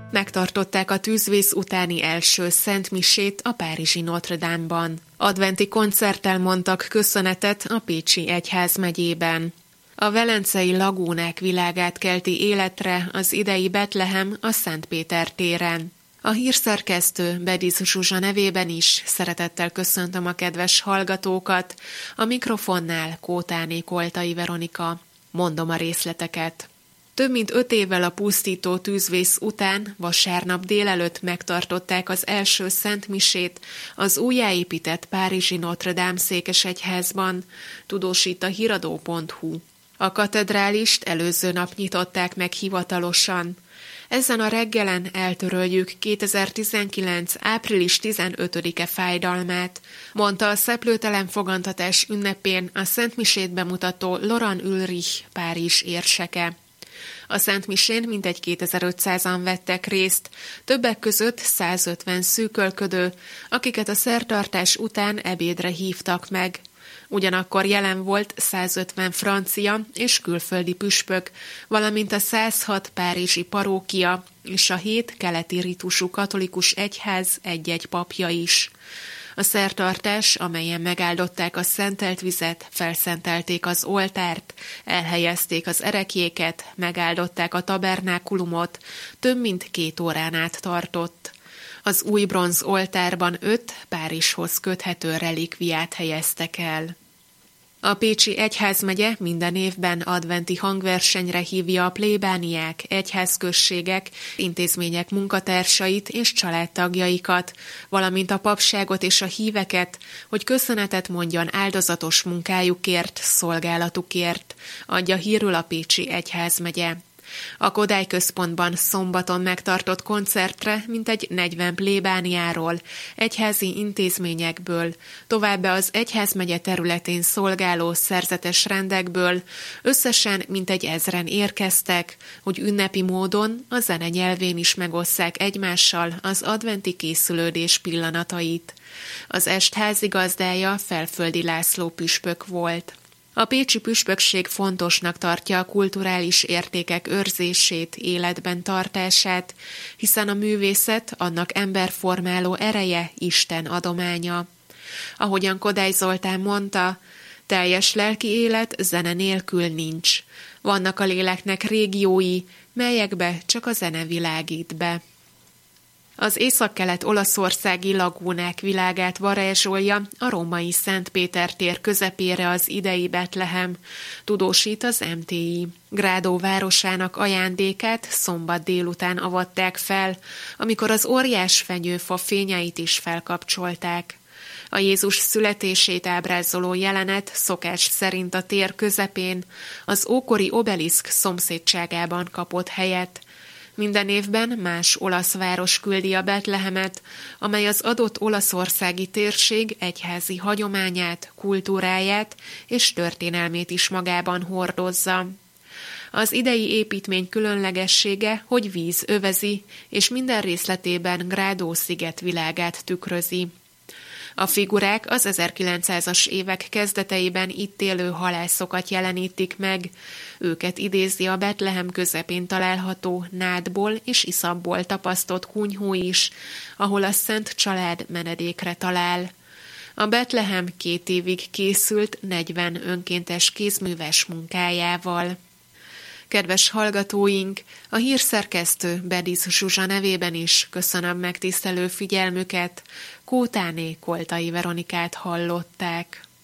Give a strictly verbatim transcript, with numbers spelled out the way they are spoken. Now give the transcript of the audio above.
Megtartották a tűzvész utáni első szentmisét a párizsi Notre Dame-ban. Adventi koncerttel mondtak köszönetet a pécsi egyházmegyében. A velencei lagúnák világát kelti életre az idei Betlehem a Szent Péter téren. A hírszerkesztő Bediz Zsuzsa nevében is szeretettel köszöntöm a kedves hallgatókat, a mikrofonnál Kótáné Koltai Veronika. Mondom a részleteket. Több mint öt évvel a pusztító tűzvész után vasárnap délelőtt megtartották az első szentmisét az újjáépített párizsi Notre Dame székesegyházban, tudósít a híradó pont hu. A katedrálist előző nap nyitották meg hivatalosan. Ezen a reggelen eltöröljük kétezer-tizenkilenc. április tizenötödike fájdalmát, mondta a szeplőtelen fogantatás ünnepén a szentmisét bemutató Laurent Ulrich Párizs érseke. A szentmisén mintegy kétezer-ötszázan vettek részt, többek között százötven szűkölködő, akiket a szertartás után ebédre hívtak meg. Ugyanakkor jelen volt százötven francia és külföldi püspök, valamint a százhat párizsi parókia és a hét keleti ritusú katolikus egyház egy-egy papja is. A szertartás, amelyen megáldották a szentelt vizet, felszentelték az oltárt, elhelyezték az ereklyéket, megáldották a tabernákulumot, több mint két órán át tartott. Az új bronz oltárban öt Párizshoz köthető relikviát helyeztek el. A pécsi egyházmegye minden évben adventi hangversenyre hívja a plébániák, egyházközségek, intézmények munkatársait és családtagjaikat, valamint a papságot és a híveket, hogy köszönetet mondjon áldozatos munkájukért, szolgálatukért, adja hírül a pécsi egyházmegye. A Kodály központban szombaton megtartott koncertre mintegy negyven plébániáról, egyházi intézményekből, továbbá az egyházmegye területén szolgáló szerzetes rendekből összesen mintegy ezren érkeztek, hogy ünnepi módon a zene nyelvén is megosszák egymással az adventi készülődés pillanatait. Az est házigazdája Felföldi László püspök volt. A pécsi püspökség fontosnak tartja a kulturális értékek őrzését, életben tartását, hiszen a művészet annak emberformáló ereje Isten adománya. Ahogyan Kodály Zoltán mondta, teljes lelki élet zene nélkül nincs. Vannak a léleknek régiói, melyekbe csak a zene világít be. Az északkelet olaszországi lagúnák világát varázsolja a római Szent Péter tér közepére az idei Betlehem, tudósít az em té i. Grádó városának ajándékát szombat délután avatták fel, amikor az óriás fenyőfa fényeit is felkapcsolták. A Jézus születését ábrázoló jelenet szokás szerint a tér közepén, az ókori obeliszk szomszédságában kapott helyet. Minden évben más olasz város küldi a Betlehemet, amely az adott olaszországi térség egyházi hagyományát, kultúráját és történelmét is magában hordozza. Az idei építmény különlegessége, hogy víz övezi, és minden részletében Grádó sziget világát tükrözi. A figurák az ezerkilencszázas évek kezdeteiben itt élő halászokat jelenítik meg. Őket idézi a Betlehem közepén található nádból és iszapból tapasztott kunyhó is, ahol a Szent Család menedékre talál. A Betlehem két évig készült negyven önkéntes kézműves munkájával. Kedves hallgatóink, a hírszerkesztő Bediz Zsuzsa nevében is köszönöm megtisztelő figyelmüket, Kótáné Koltai Veronikát hallották.